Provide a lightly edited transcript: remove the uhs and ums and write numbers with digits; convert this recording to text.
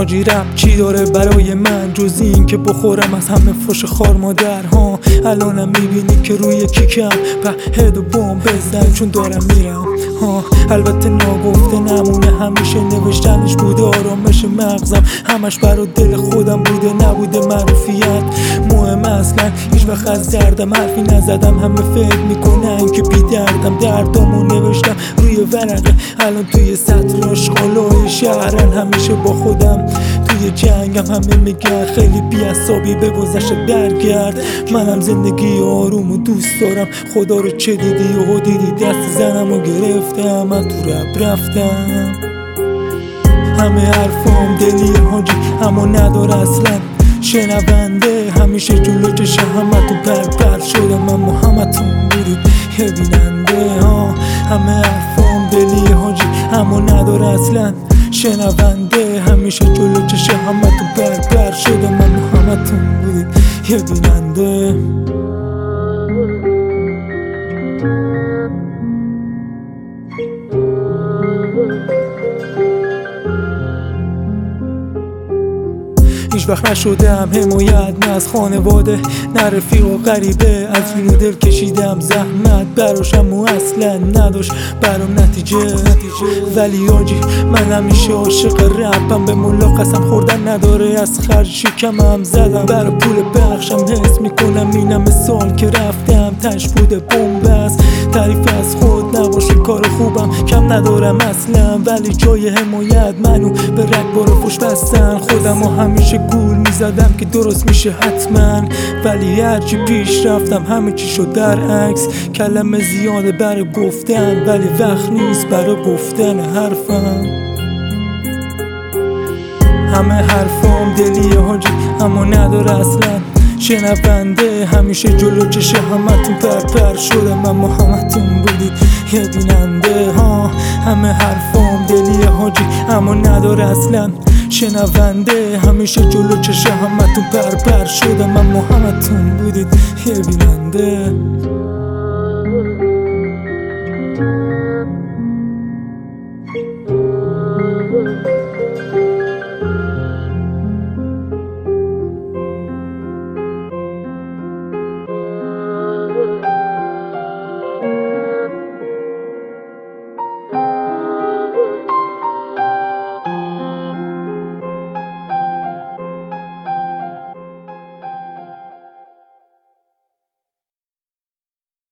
حاجی رب چی داره برای من جز این که بخورم از همه فش خار مادر ها. الانم میبینی که روی کیکم هد و بوم بزن چون دارم میرم ها. البته ناگفته نمونه همیشه نوشتنش بوده آرامش مغزم، همش برا دل خودم بوده نبوده معروفیت مهم اصلا. هیچ وقت از دردم حرفی نزدم، همه فکر میکنن که بی دردم. دردامو نوشتم روی ورقه، الان توی سطر آشغالای شهرن. همیشه با خودم توی جنگم، همه میگن خیلی بی‌عصابی به گذشته برگرد. منم زندگی آروم و دوست دارم، خدا رو چه دیدی و دیدی دست زنم و گرفتم من تو رب رفتم. همه حرفام دلی حاجی اما نداره اصلا شنونده، همیشه جلو چشم همتون پر شدم اما همتون بودید یه بیننده ها. همه حرفام دلی حاجی اما نداره اصلا شنونده، همیشه جلو چشم همتون پر شدم اما همتون بودید یه بیننده. هیچ وقت نشدم حمایت نه از خانواده نه رفیق و غریبه، از این دل کشیدم زحمت براشم و اصلا نداشت برام نتیجه. ولی آجی من همیشه عاشق رپم، به مولا قسم خوردن نداره از خرج شکمم زدم برا پول بخشم. حس میکنم اینم سال که رفتم تش بوده بومبست. تعریف از خود نباشه کار خوبم کم ندارم اصلا، ولی جای حمایت منو به رگبار فوش بستن. خودمو همیشه گول میزدم که درست میشه حتما، ولی هرچی پیش رفتم همه چی شد در عکس. کلمه زیاده برای گفتن ولی وقت نیست برای گفتن حرفم. همه حرفام دلی حاجی اما نداره اصلا شنونده، همیشه جلو چشم همتون پر شدم اما همتون بودید یه بیننده ها. همه حرفام دلی حاجی اما نداره اصلا شنونده، همیشه جلو چشم همتون پر شدم اما همتون بودید یه بیننده.